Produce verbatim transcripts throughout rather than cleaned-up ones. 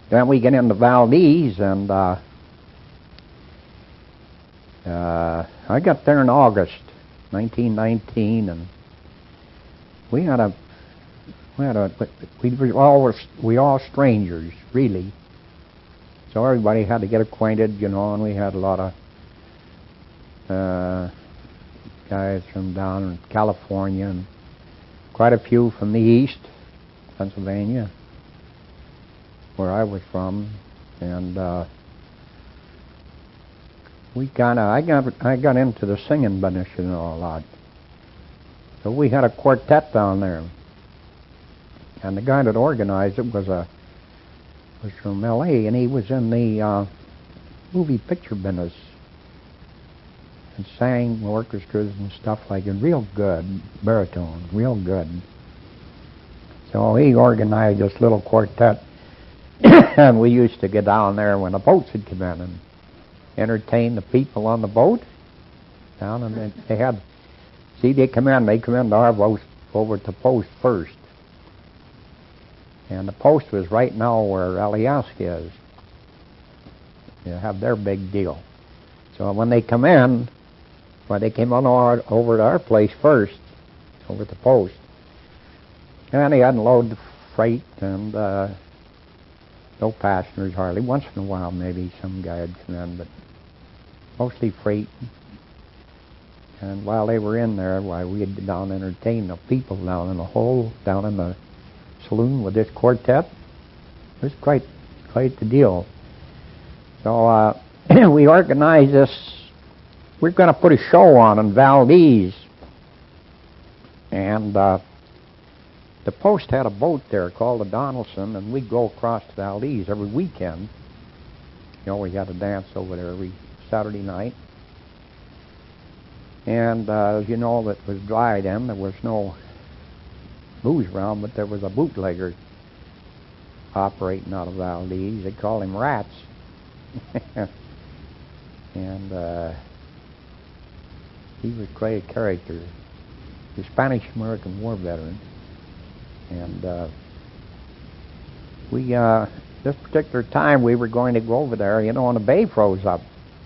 then we get into Valdez, and uh, uh, I got there in August nineteen nineteen, and we had a we had a we were all we all strangers really. So everybody had to get acquainted, you know, and we had a lot of uh, guys from down in California and quite a few from the east, Pennsylvania, where I was from, and uh, we kind of I got I got into the singing business, you know, a lot. So we had a quartet down there, and the guy that organized it was a was from L A, and he was in the uh, movie picture business and sang orchestras and stuff like it, real good, baritone, real good. So he organized this little quartet, and we used to get down there when the boats would come in and entertain the people on the boat down, and they, they had, see, they come in, they come into our boat over at the post first. And the post was right now where Alyeska is. You have their big deal. So when they come in, well, they came on our, over to our place first, over at the post. And they unload the freight, and uh, no passengers hardly. Once in a while, maybe some guy would come in, but mostly freight. And while they were in there, why, we'd go down and entertain the people down in the hole, down in the saloon with this quartet. It was quite, quite the deal. So uh, we organized this. We're going to put a show on in Valdez, and uh, the post had a boat there called the Donaldson, and we'd go across to Valdez every weekend. You know, we had a dance over there every Saturday night. And uh, as you know, it was dry then. There was no booze around, but there was a bootlegger operating out of Valdez. They called him Rats. And uh, he was quite a character. He was a Spanish-American War veteran. And uh, we, uh, this particular time, we were going to go over there, you know, and the bay froze up.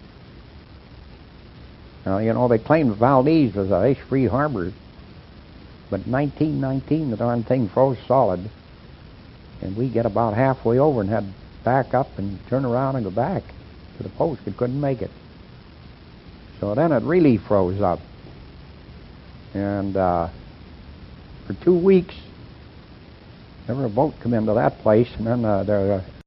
Now, you know, they claimed Valdez was an ice-free harbor, but in nineteen nineteen, the darn thing froze solid, and we get about halfway over and had to back up and turn around and go back to the post. We couldn't make it. So then it really froze up. And uh, for two weeks, never a boat come into that place, and then uh, there, uh,